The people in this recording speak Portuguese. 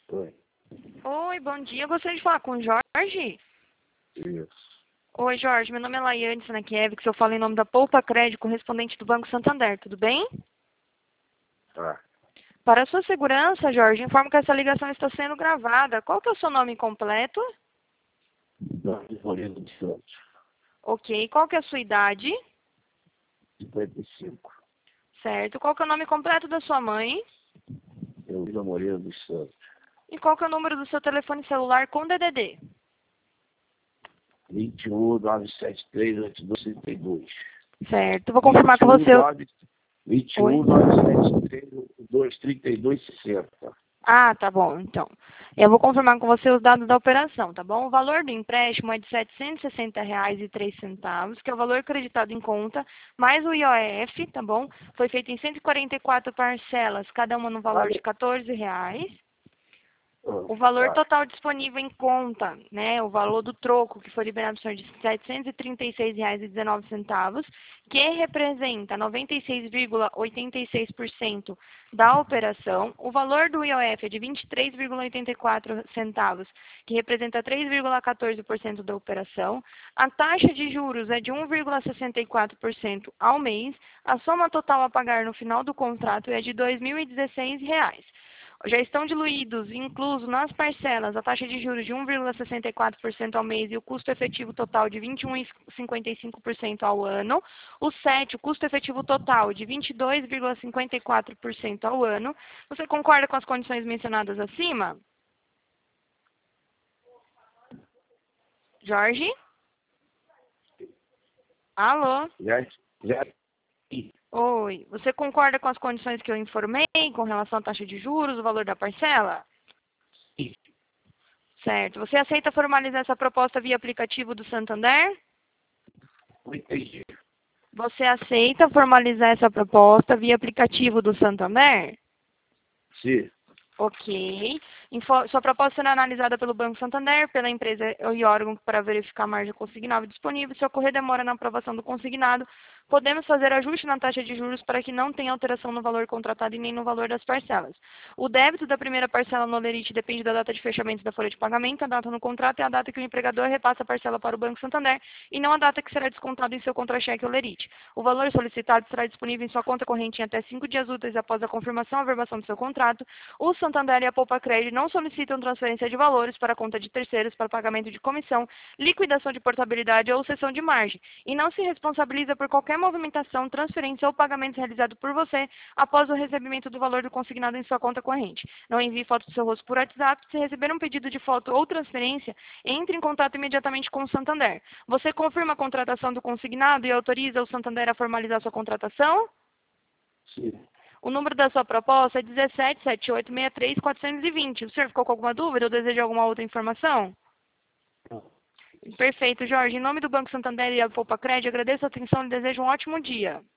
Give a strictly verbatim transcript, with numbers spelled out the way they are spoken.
Oi. Oi, bom dia. Eu gostaria de falar com o Jorge. Isso. Oi, Jorge. Meu nome é Laiane Sanakiewicz. Eu falo em nome da Poupa Crédito, correspondente do Banco Santander. Tudo bem? Tá. Para a sua segurança, Jorge, informo que essa ligação está sendo gravada. Qual que é o seu nome completo? Jorge Moreira dos Santos. Ok. Qual que é a sua idade? cinquenta e cinco. Certo. Qual que é o nome completo da sua mãe? Elvira Moreira dos Santos. E qual que é o número do seu telefone celular com D D D? vinte e um, nove sete três, oito dois, trinta e dois. Certo. Vou confirmar com você. vinte e Oi? um, nove sete três, oito dois, trinta e dois, sessenta. Ah, tá bom, então. Eu vou confirmar com você os dados da operação, tá bom? O valor do empréstimo é de setecentos e sessenta reais e três centavos, que é o valor acreditado em conta, mais o I O F, tá bom? Foi feito em cento e quarenta e quatro parcelas, cada uma no valor de quatorze reais. O valor total disponível em conta, né, o valor do troco que foi liberado senhor, de setecentos e trinta e seis reais e dezenove centavos, que representa noventa e seis vírgula oitenta e seis por cento da operação. O valor do I O F é de vinte e três vírgula oitenta e quatro centavos, que representa três vírgula quatorze por cento da operação. A taxa de juros é de um vírgula sessenta e quatro por cento ao mês. A soma total a pagar no final do contrato é de dois mil e dezesseis reais. Já estão diluídos, incluso nas parcelas, a taxa de juros de um vírgula sessenta e quatro por cento ao mês e o custo efetivo total de vinte e um vírgula cinquenta e cinco por cento ao ano. O sete, o custo efetivo total de vinte e dois vírgula cinquenta e quatro por cento ao ano. Você concorda com as condições mencionadas acima? Jorge? Alô? Já, já. Oi. Você concorda com as condições que eu informei com relação à taxa de juros, o valor da parcela? Sim. Certo. Você aceita formalizar essa proposta via aplicativo do Santander? Não entendi. Você aceita formalizar essa proposta via aplicativo do Santander? Sim. Ok. Info- Sua proposta será analisada pelo Banco Santander, pela empresa e órgão para verificar a margem consignada disponível. Se ocorrer demora na aprovação do consignado, podemos fazer ajuste na taxa de juros para que não tenha alteração no valor contratado e nem no valor das parcelas. O débito da primeira parcela no Olerite depende da data de fechamento da folha de pagamento, a data no contrato é a data que o empregador repassa a parcela para o Banco Santander e não a data que será descontado em seu contra-cheque Olerite. O valor solicitado será disponível em sua conta corrente em até cinco dias úteis após a confirmação ou averbação do seu contrato. O Santander e a Poupa Crédito não solicitam transferência de valores para a conta de terceiros para pagamento de comissão, liquidação de portabilidade ou cessão de margem, e não se responsabiliza por qualquer movimentação, transferência ou pagamento realizado por você após o recebimento do valor do consignado em sua conta corrente. Não envie foto do seu rosto por WhatsApp. Se receber um pedido de foto ou transferência, entre em contato imediatamente com o Santander. Você confirma a contratação do consignado e autoriza o Santander a formalizar sua contratação? Sim. O número da sua proposta é dezessete, sete oito seis três, quatrocentos e vinte. O senhor ficou com alguma dúvida ou deseja alguma outra informação? Não. Perfeito, Jorge. Em nome do Banco Santander e a Poupa Crédito, agradeço a atenção e desejo um ótimo dia.